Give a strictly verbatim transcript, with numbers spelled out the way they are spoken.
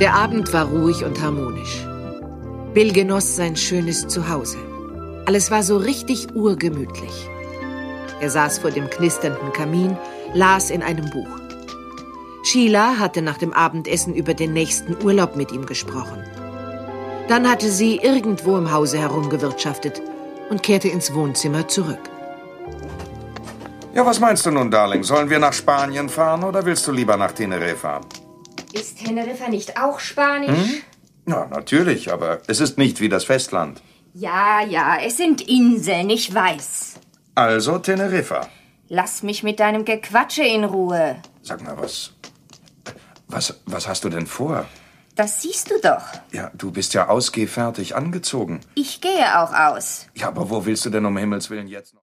Der Abend war ruhig und harmonisch. Bill genoss sein schönes Zuhause. Alles war so richtig urgemütlich. Er saß vor dem knisternden Kamin, las in einem Buch. Sheila hatte nach dem Abendessen über den nächsten Urlaub mit ihm gesprochen. Dann hatte sie irgendwo im Hause herumgewirtschaftet und kehrte ins Wohnzimmer zurück. Ja, was meinst du nun, Darling? Sollen wir nach Spanien fahren oder willst du lieber nach Teneriffa? Ist Teneriffa nicht auch Spanisch? Hm? Ja, natürlich, aber es ist nicht wie das Festland. Ja, ja, es sind Inseln, ich weiß. Also Teneriffa. Lass mich mit deinem Gequatsche in Ruhe. Sag mal, was... Was, was hast du denn vor? Das siehst du doch. Ja, du bist ja ausgehfertig angezogen. Ich gehe auch aus. Ja, aber wo willst du denn um Himmels Willen jetzt noch?